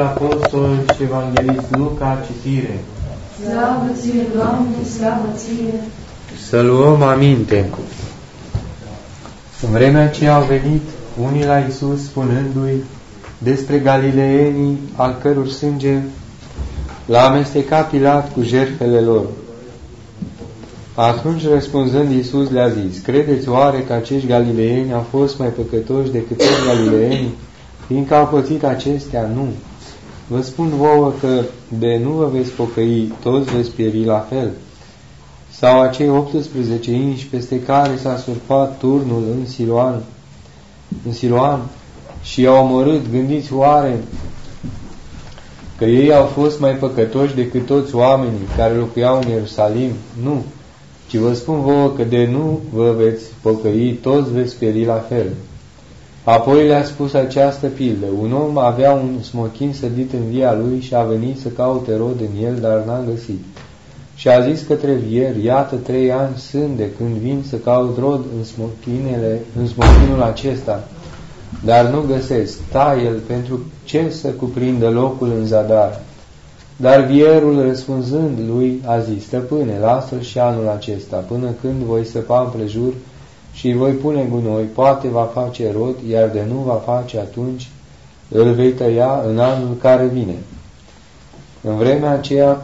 Sfântul Apostol și Evanghelist Luca, citire. Slavă ție, Doamne, slavă ție! Să luăm aminte. În vremea aceea au venit unii la Iisus spunându-i despre galileenii al căror sânge l-a amestecat Pilat cu jertfele lor. Atunci, răspunzând, Iisus le-a zis: credeți oare că acești galileeni au fost mai păcătoși decât toți galileenii, fiindcă au pățit acestea? Nu. Vă spun vouă că de nu vă veți pocăi, toți veți pieri la fel. Sau acei 18 inși peste care s-a surpat turnul în Siloam și i-au omorât, gândiți oare că ei au fost mai păcătoși decât toți oamenii care locuiau în Ierusalim? Nu. Ci vă spun vouă că de nu vă veți pocăi, toți veți pieri la fel. Apoi le-a spus această pildă. Un om avea un smochin sădit în via lui și a venit să caute rod în el, dar n-a găsit. Și a zis către vier: iată, 3 ani sunt de când vin să caut rod în smochinul acesta, dar nu găsesc. Tai el, pentru ce să cuprindă locul în zadar? Dar vierul, răspunzând lui, a zis: stăpâne, lasă-l și anul acesta, până când voi săpa împrejur și îi voi pune gunoi, poate va face rod, iar de nu va face, atunci îl vei tăia în anul care vine. În vremea aceea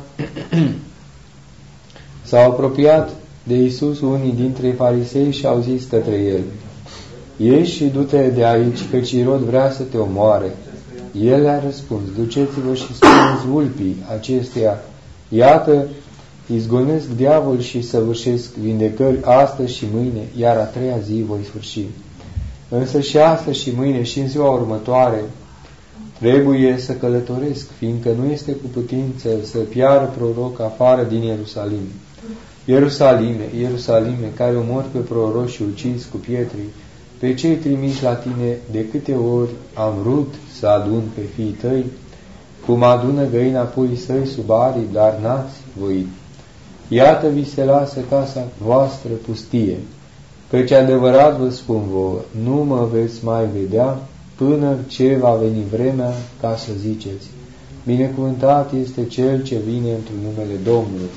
s-au apropiat de Iisus unii dintre farisei și au zis către el: ieși și du-te de aici, căci Irod vrea să te omoare. El le-a răspuns: duceți-vă și spuneți vulpii acesteia: iată, izgonesc diavol și săvârșesc vindecări astăzi și mâine, iar a 3-a zi voi sfârși. Însă și astăzi și mâine și în ziua următoare trebuie să călătoresc, fiindcă nu este cu putință să piară proroc afară din Ierusalim. Ierusalime, Ierusalime, care omori pe proroci și ucizi cu pietre, pe cei trimiși la tine, de câte ori am vrut să adun pe fiii tăi, cum adună găina puii săi sub arii, dar n-ați voit. Iată, vi se lasă casa voastră pustie, căci adevărat vă spun vouă, nu mă veți mai vedea până ce va veni vremea ca să ziceți: binecuvântat este Cel ce vine într numele Domnului.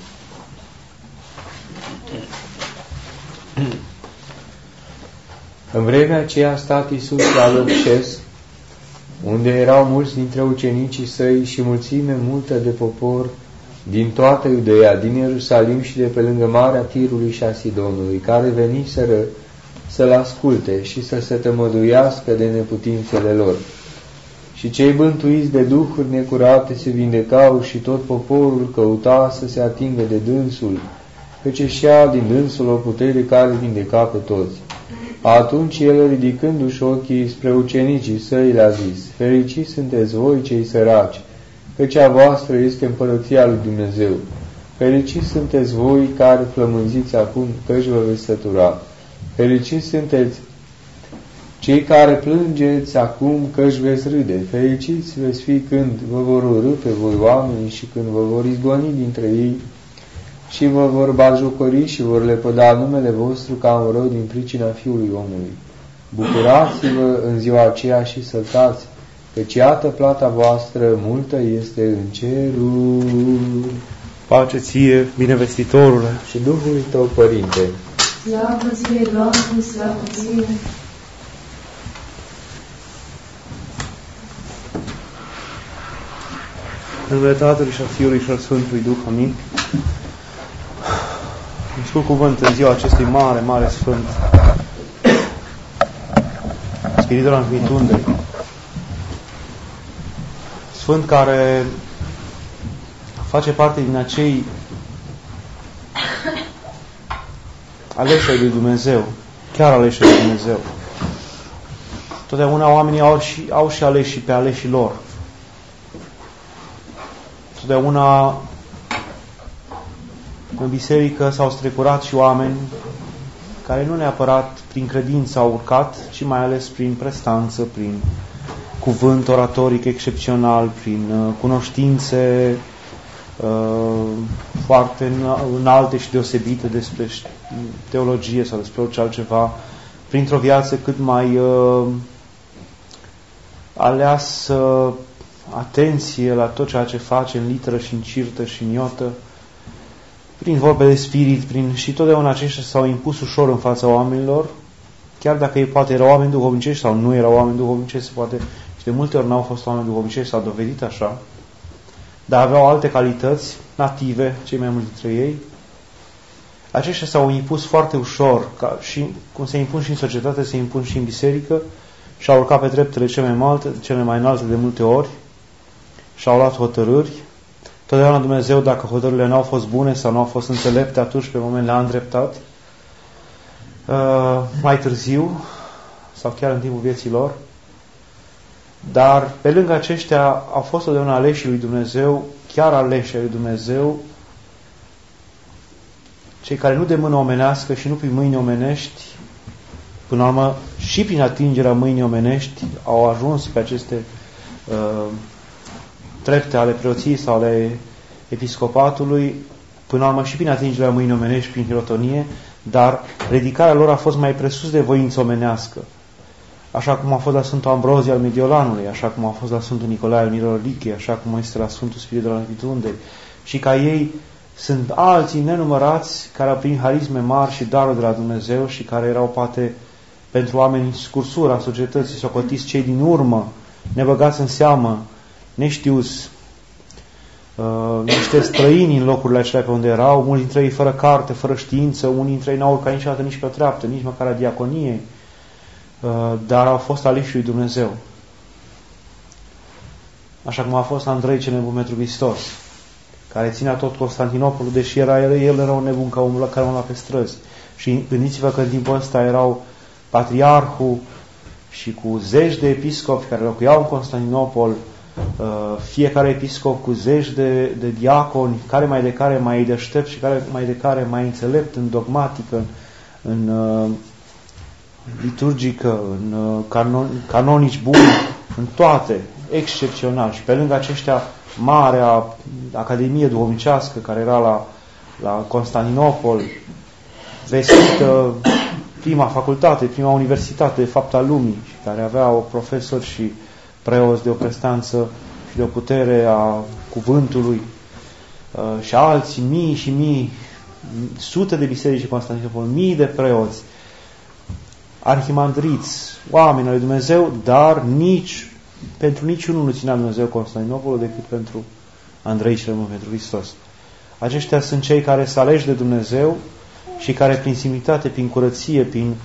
În vremea aceea a stat Iisus la loc șes, unde erau mulți dintre ucenicii săi și mulțime multă de popor din toată Iudeea, din Ierusalim și de pe lângă Marea Tirului și a Sidonului, care veniseră să-l asculte și să se tămăduiască de neputințele lor. Și cei bântuiți de duhuri necurate se vindecau și tot poporul căuta să se atingă de dânsul, căci ieșea din dânsul o putere care vindeca pe toți. Atunci el, ridicându-și ochii spre ucenicii săi, le-a zis: fericiți sunteți voi cei săraci, căci a voastră este împărăția lui Dumnezeu. Fericiți sunteți voi care flămânziți acum, căci vă veți sătura. Fericiți sunteți cei care plângeți acum, căci veți râde. Fericiți veți fi când vă vor urâ pe voi oamenii și când vă vor izgoni dintre ei și vă vor batjocori și vor lepăda numele vostru ca un rău din pricina Fiului Omului. Bucurați-vă în ziua aceea și săltați, căci iată plata voastră multă este în cerul. Pace ție, binevestitorule, și Duhului tău, Părinte. Slavă ție, Doamne, slavă ție! În numele Tatălui și a Fiului și al Sfântului Duh, amin. Îmi scurt cuvânt în ziua acestui mare, mare Sfânt, Spiritul Ancuitundei, Sfânt care face parte din acei aleși ai lui Dumnezeu, chiar aleși ai lui Dumnezeu. Totdeauna oamenii au și aleși pe aleșii lor. Totdeauna în biserică s-au strecurat și oameni care nu neapărat prin credință au urcat, ci mai ales prin prestanță, prin cuvânt oratoric excepțional, prin cunoștințe foarte înalte și deosebite despre teologie sau despre orice altceva, printr-o viață cât mai aleasă, atenție la tot ceea ce face în literă și în cirtă și în iotă, prin vorbe de spirit, și totdeauna aceștia s-au impus ușor în fața oamenilor, chiar dacă ei poate erau oameni duhovnicești sau nu erau oameni duhovnicești, se poate, și de multe ori n-au fost oameni duhovnicești, s-au dovedit așa, dar aveau alte calități native, cei mai mulți dintre ei. Aceștia s-au impus foarte ușor, și cum se impun și în societate, se impun și în biserică, și-au urcat pe treptele cele mai înalte de multe ori, și-au luat hotărâri. Totdeauna Dumnezeu, dacă hotărârile n-au fost bune sau n-au fost înțelepte, atunci pe moment le-a îndreptat. Mai târziu, sau chiar în timpul vieții lor. Dar pe lângă aceștia au fost totdeauna aleși lui Dumnezeu, chiar aleși lui Dumnezeu, cei care nu de mână omenească și nu prin mâini omenești, până la urmă și prin atingerea mâinii omenești, au ajuns pe aceste trepte ale preoției sau ale episcopatului, până la urmă și prin atingerea mâinii omenești, prin hirotonie, dar ridicarea lor a fost mai presus de voință omenească. Așa cum a fost la Sfântul Ambrozie al Mediolanului, așa cum a fost la Sfântul Nicolae al Mirorodichei, așa cum este la Sfântul Spiridon al Vitundei. Și ca ei sunt alții nenumărați care au primit harisme mari și daruri de la Dumnezeu și care erau poate pentru oameni în scursura societății, socotiți cei din urmă, nebăgați în seamă, neștiuți, niște străini în locurile acelea pe unde erau, mulți dintre ei fără carte, fără știință, unii dintre ei n-au urcat niciodată nici pe o treaptă, nici măcar a diaconiei, dar au fost aleși lui Dumnezeu. Așa cum a fost Andrei cel nebun pentru Hristos, care ținea tot Constantinopolul, deși el era un nebun ca omul care umbla pe străzi. Și gândiți-vă că în timpul ăsta erau patriarhul și cu zeci de episcopi care locuiau în Constantinopol, fiecare episcop cu zeci de diaconi, care mai de care mai deștept și care mai de care mai înțelept în dogmatică, în liturgică, în canonici buni, în toate, excepțional. Și pe lângă aceștia, marea Academie duhovnicească care era la Constantinopol, vestită, prima facultate, prima universitate de fapt a lumii, care avea o profesori și preoți de o prestanță și de o putere a cuvântului, și alții, mii și mii, sute de biserici în Constantinopol, mii de preoți, arhimandriți, oameni al lui Dumnezeu, dar pentru niciunul nu ținea Dumnezeu Constantinopolul decât pentru Andrei cel Nebun pentru Hristos. Aceștia sunt cei care se alegi de Dumnezeu și care prin simplitate, prin curăție,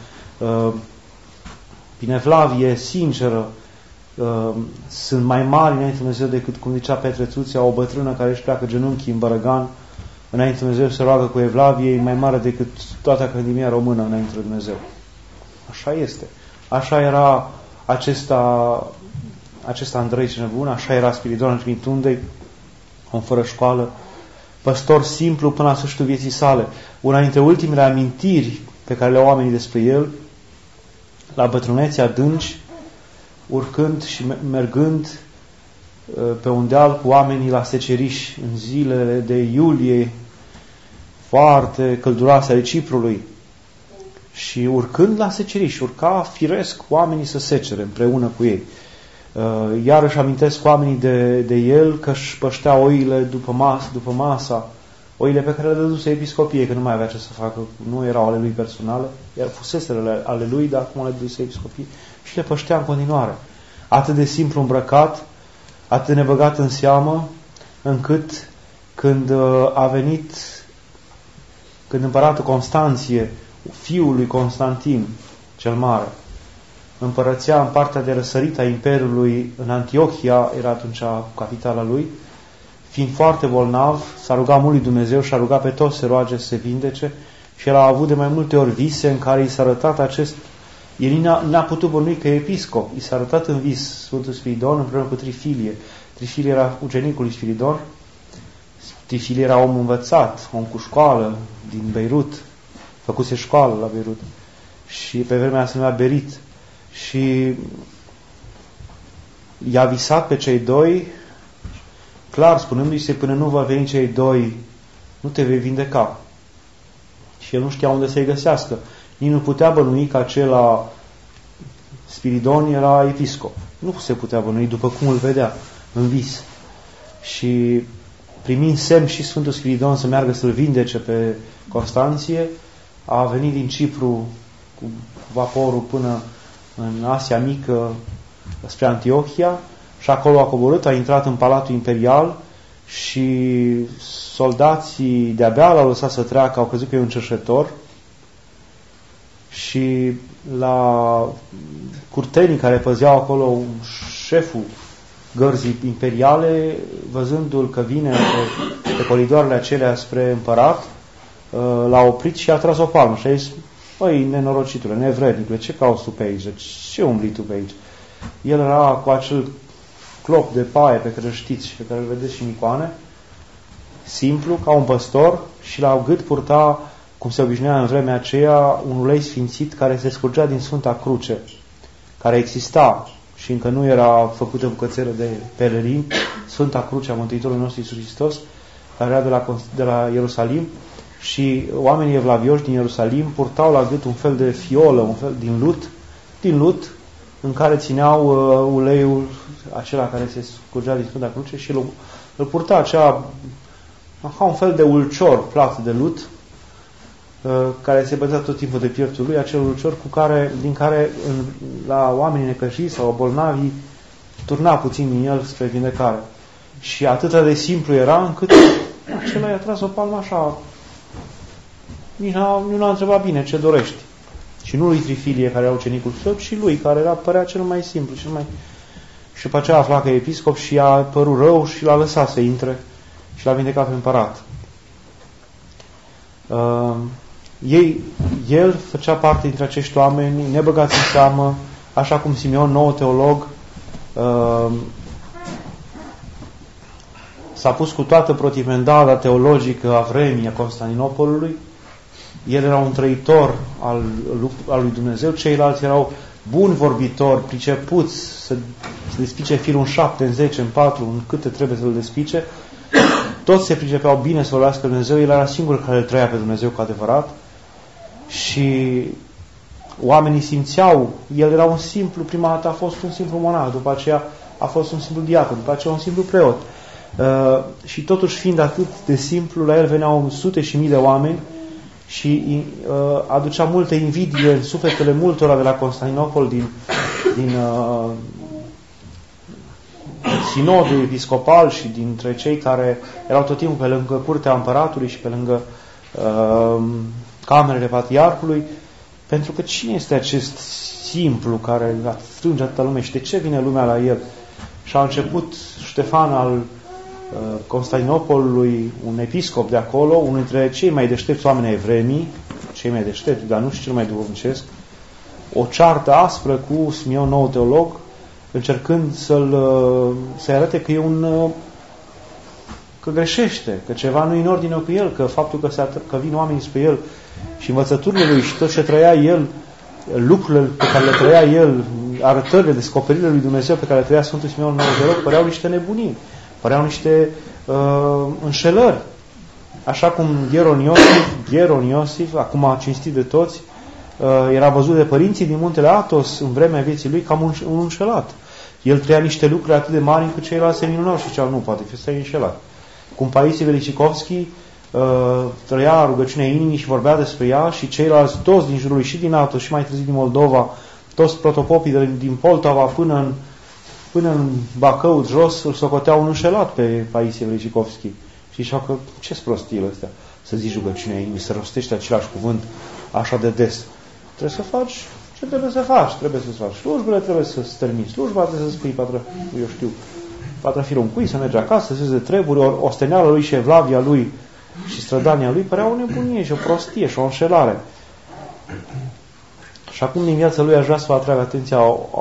prin evlavie sinceră, sunt mai mari înainte Dumnezeu decât, cum zicea Petre Țuțea, o bătrână care își pleacă genunchii în bărăgan înainte Dumnezeu se roagă cu evlavie, e mai mare decât toată Academia Română înainte de Dumnezeu. Așa este. Așa era acesta Andrei cel Nebun, așa era Spiridon al Vitundei, om fără școală, păstor simplu până la sfârșitul vieții sale. Una dintre ultimele amintiri pe care le au oamenii despre el, la bătrânețe adânci, urcând și mergând pe un deal cu oamenii la seceriș în zilele de iulie foarte călduroase ale Ciprului, și urcând la seceriș, urca firesc oamenii să secere împreună cu ei. Iar își amintesc oamenii de el că își păștea oile după masa, oile pe care le dăduse episcopiei, că nu mai avea ce să facă, nu erau ale lui personale, iar fuseserele ale lui, dar acum le dăduse episcopiei, și le păștea în continuare. Atât de simplu îmbrăcat, atât de nebăgat în seamă, încât când a venit, când împăratul Constanție, fiul lui Constantin cel Mare, împărățea în partea de răsărit a Imperiului, în Antiochia, era atunci capitala lui, fiind foarte bolnav, s-a rugat mult lui Dumnezeu și a rugat pe toți să se roage să se vindece, și el a avut de mai multe ori vise în care i s-a arătat el n-a putut bănui că e episcop, i s-a arătat în vis Sfântul Spiridon împreună cu Trifilie. Trifilie era ucenicul lui Spiridon, Trifilie era om învățat, om cu școală din Beirut, făcuse școală la Beirut și pe vremea aia se numea Berit, și i-a visat pe cei doi, clar spunându-i se, până nu va veni cei doi, nu te vei vindeca. Și el nu știa unde să-i găsească. Nici nu putea bănui că acela Spiridon era episcop. Nu se putea bănui după cum îl vedea. în vis. Și primind semn și Sfântul Spiridon să meargă să-l vindece pe Constanție, a venit din Cipru cu vaporul până în Asia Mică spre Antiohia și acolo a coborât, a intrat în Palatul Imperial și soldații de-abia l-au lăsat să treacă, au crezut că e un cerșetor și la curtenii care păzeau acolo șeful gărzii imperiale, văzându-l că vine pe coridoarele acelea spre împărat, l-a oprit și a tras o palmă și a zis: "Băi, nenorocitule, nevrednicule, ce cauți tu pe aici? Ce umbli tu pe aici?" El era cu acel clop de paie pe care îl știți și pe care îl vedeți și în icoane, simplu, ca un păstor, și la gât purta, cum se obișnuia în vremea aceea, un ulei sfințit care se scurgea din Sfânta Cruce, care exista și încă nu era făcută bucățelă de pelerini, Sfânta Cruce a Mântuitorului nostru Iisus Hristos, care era de la Ierusalim, și oamenii evlavioși din Ierusalim purtau la gât un fel de fiolă, un fel din lut, în care țineau uleiul acela care se scurgea din Sfânta Cruce și îl purta ca un fel de ulcior plat de lut, care se bătea tot timpul de pieptul lui, acel ulcior din care la oamenii necăjiți sau bolnavi turna puțin din el spre vindecare. Și atât de simplu era încât acela i-a tras o palmă așa. Nici nu l-a întrebat bine ce dorești. Și nu lui Trifilie, care era ucenicul său, ci lui, care părea cel mai simplu, Și după aceea afla că e episcop și i-a părut rău și l-a lăsat să intre și l-a vindecat pe împărat. El făcea parte dintre acești oameni nebăgați în seamă, așa cum Simeon, nou teolog, s-a pus cu toată protivendada teologică a vremii a Constantinopolului. El era un trăitor al lui Dumnezeu, ceilalți erau buni vorbitori, pricepuți să despice firul în 7, în 10, în 4, în câte trebuie să-l despice. Toți se pricepeau bine să vorbească Dumnezeu, el era singurul care îl trăia pe Dumnezeu cu adevărat și oamenii simțeau, el era un simplu, prima dată a fost un simplu monah, după aceea a fost un simplu diacon, după aceea un simplu preot. Și totuși, fiind atât de simplu, la el veneau sute și mii de oameni și aducea multe invidie în sufletele multora de la Constantinopol, din sinodul episcopal și dintre cei care erau tot timpul pe lângă curtea împăratului și pe lângă camerele patriarhului, pentru că cine este acest simplu care strânge atâta lume și de ce vine lumea la el? Și a început Ștefan al Constantinopolului, un episcop de acolo, unul dintre cei mai deștepți oameni ai vremii, cei mai deștepți, dar nu și cel mai duhovnicesc, o ceartă aspră cu Simeon, nou teolog, încercând să-i arate că că greșește, că ceva nu e în ordine cu el, că faptul că vin oamenii spre el și învățăturile lui și tot ce trăia el, lucrurile pe care le trăia el, arătările, descoperirile lui Dumnezeu pe care le trăia Sfântul Simeon, nou teolog, păreau niște nebunii, păreau niște înșelări. Așa cum Gheron Iosif, acum a cinstit de toți, era văzut de părinții din muntele Athos în vremea vieții lui ca un înșelat. El trăia niște lucruri atât de mari încât ceilalți se minunau și ziceau, nu, poate fi să-i înșelat. Cum Paisie Velicicovski trăia rugăciunea inimii și vorbea despre ea și ceilalți, toți din jurul lui, și din Athos și mai târziu din Moldova, toți protopopii din Poltava până în Bacău, jos, îl socoteau un înșelat pe Paisie Velicicovski. Și ziceau că ce-s prostii ăstea să zici rugăciunea inimii, să rostești același cuvânt așa de des. Trebuie să faci ce trebuie să faci. Trebuie să faci slujbele, trebuie să-ți termini slujba, trebuie să spui patrafirul în cui, să mergi acasă, să de treburi, osteneala lui și evlavia lui și strădania lui părea o nebunie și o prostie și o înșelare. Și acum din viața lui aș vrea să vă atrag atenția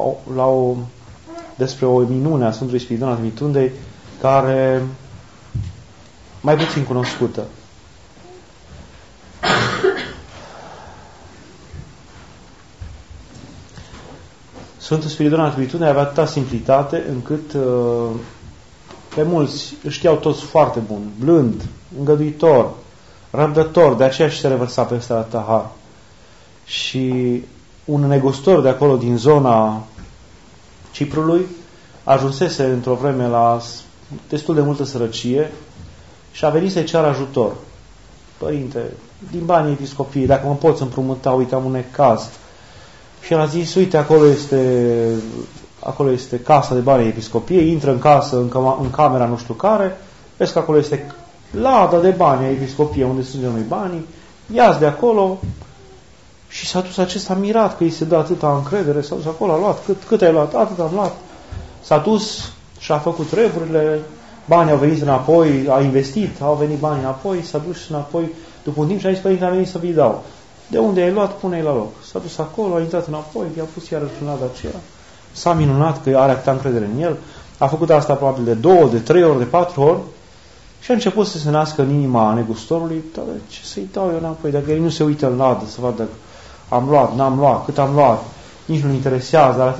despre o minune a Sfântului Spiridon al Mitundei, care mai puțin cunoscută. Sfântul Spiridon al Mitundei avea atâta simplitate încât pe mulți îl știau toți foarte bun, blând, îngăduitor, răbdător, de aceea și se revărsa peste atâta har. Și un negustor de acolo din zona Ciprului ajunsese într-o vreme la destul de multă sărăcie și a venit să-i ceară ajutor. Părinte, din banii episcopiei, dacă mă poți împrumuta, uite, am un necaz. Și el a zis, uite, acolo este casa de bani episcopiei, intră în casă, în camera nu știu care, vezi că acolo este lada de bani a episcopiei, unde sunt noi banii, ia-ți de acolo. Și s-a dus acesta mirat că îi se dă atâta încredere, s-a dus acolo, a luat, cât ai luat? Atât am luat. S-a dus și a făcut treburile, banii au venit înapoi, a investit, au venit banii înapoi, s-a dus înapoi, după un timp și a zis, părinte, am venit să vi dau. De unde ai luat, pune-i la loc. S-a dus acolo, a intrat înapoi, i-a pus iarăși în lada aceea, s-a minunat că are atâta încredere în el, a făcut asta probabil de 2, de 3 ori, de 4 ori și a început să se nască în inima negustorului, ce să-i dau eu înapoi, dacă el nu se uită în ladă să vadă am luat, n-am luat, cât am luat, nici nu-l interesează, dar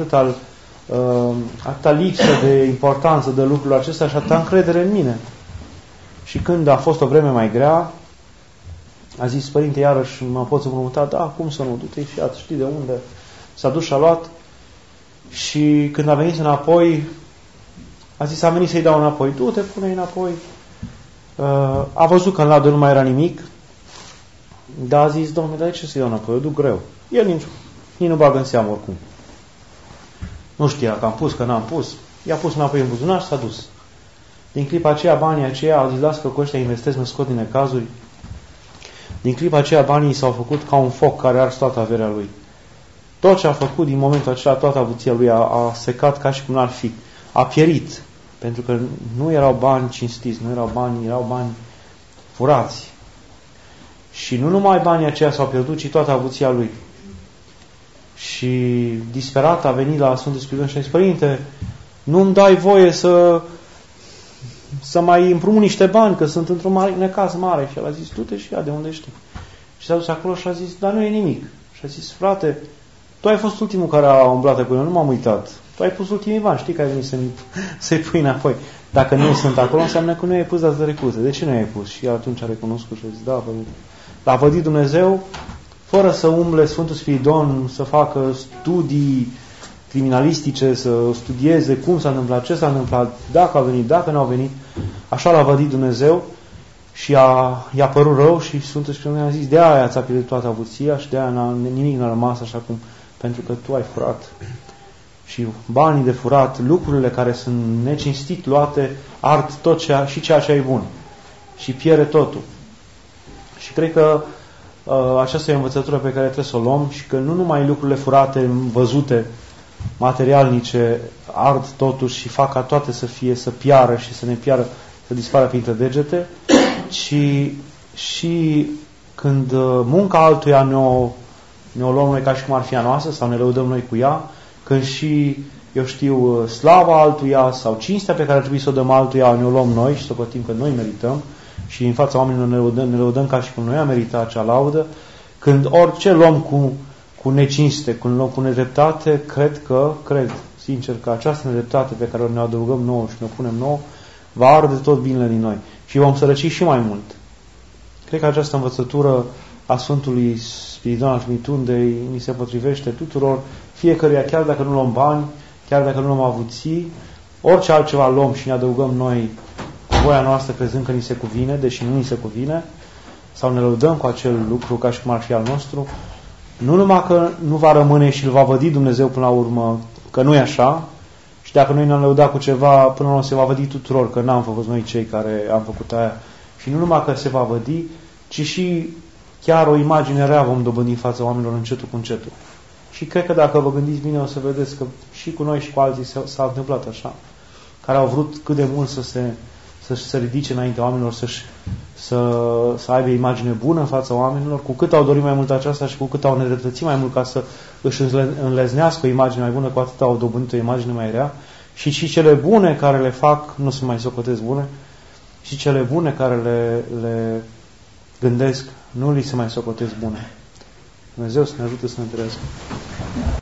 atâta lipsă de importanță de lucrul acesta și atâta încredere în mine. Și când a fost o vreme mai grea, a zis, părinte, iarăși mă poți împrumuta? Da, cum să nu, du-te și iată, știi de unde? S-a dus și a luat și când a venit înapoi, a zis, am venit să-i dau înapoi. Du-te, pune-i înapoi. A văzut că în ladă nu mai era nimic, dar a zis, Domnule, dar de ce să-i dau înapoi? Eu duc greu. El nici nu bagă în seamă oricum. Nu știa că am pus, că n-am pus. I-a pus înapoi în buzunar și s-a dus. Din clipa aceea, banii aceia, au zis, las că cu ăștia investesc, mă scot din necazuri. Din clipa aceea, banii s-au făcut ca un foc care ars toată averea lui. Tot ce a făcut din momentul acela, toată avuția lui a secat ca și cum n-ar fi. A pierit. Pentru că nu erau bani cinstiți, nu erau bani furați. Și nu numai banii aceia s-au pierdut, ci toată avuția lui. Și disperat a venit la Sfântul Spiridon și a zis, părinte, nu-mi dai voie să mai împrumut niște bani, că sunt într-un necaz mare. Și el a zis, du-te și ia de unde știi. Și s-a dus acolo și a zis, dar nu e nimic. Și a zis, frate, tu ai fost ultimul care a umblat acolo, nu m-am uitat. Tu ai pus ultimii bani, știi că ai venit să-i pui înapoi. Dacă nu sunt acolo, înseamnă că nu i-ai pus data trecută. De ce nu i-ai pus? Și atunci a recunoscut și a zis, da, părinte. L-a vădit Dumnezeu, fără să umble Sfântul Spiridon, să facă studii criminalistice, să studieze cum s-a întâmplat, ce s-a întâmplat, dacă a venit, dacă nu a venit. Așa l-a vădit Dumnezeu și i-a părut rău și Sfântul Spiridon a zis, de aia ți-a pierdut toată avuția și de aia nimic n-a rămas așa cum, pentru că tu ai furat. Și banii de furat, lucrurile care sunt necinstit luate, ard tot și ceea ce e bun. Și pierde totul. Și cred că aceasta e o învățătură pe care trebuie să o luăm și că nu numai lucrurile furate, văzute, materialnice, ard totuși și fac ca toate să piară și să ne piară, să dispară printre degete, ci și când munca altuia ne-o luăm noi ca și cum ar fi a noastră sau ne lăudăm noi cu ea, când și, eu știu, slava altuia sau cinstea pe care ar trebui să o dăm altuia ne-o luăm noi și să pătim că noi merităm și în fața oamenilor ne lăudăm ca și cum noi am meritat acea laudă, când orice luăm cu necinste, când luăm cu nedreptate, cred sincer că această nedreptate pe care ne adăugăm nouă și ne punem nouă, va arde tot binele din noi și vom sărăci și mai mult. Cred că această învățătură a Sfântului Spiridon al Mitundei ni se potrivește tuturor, fiecăruia, chiar dacă nu luăm bani, chiar dacă nu luăm avuții, orice altceva luăm și ne adăugăm noi cu voia noastră crezând că ni se cuvine, deși nu ni se cuvine, sau ne lăudăm cu acel lucru ca și cum ar fi al nostru, nu numai că nu va rămâne și îl va vădi Dumnezeu până la urmă că nu e așa, și dacă noi ne-am lăudat cu ceva, până la urmă se va vădi tuturor că n-am făcut noi cei care am făcut aia. Și nu numai că se va vădi, ci și chiar o imagine rea vom dobândi în fața oamenilor încetul cu încetul. Și cred că dacă vă gândiți bine, o să vedeți că și cu noi și cu alții s-a întâmplat așa, care au vrut cât de mult să se ridice înaintea oamenilor, să aibă imagine bună în fața oamenilor, cu cât au dorit mai mult aceasta și cu cât au nedreptățit mai mult ca să își înleznească o imagine mai bună, cu atât au dobândit o imagine mai rea. Și cele bune care le fac nu se mai socotesc bune, și cele bune care le gândesc nu li se mai socotesc bune. Dumnezeu să ne ajute să ne întâlnească.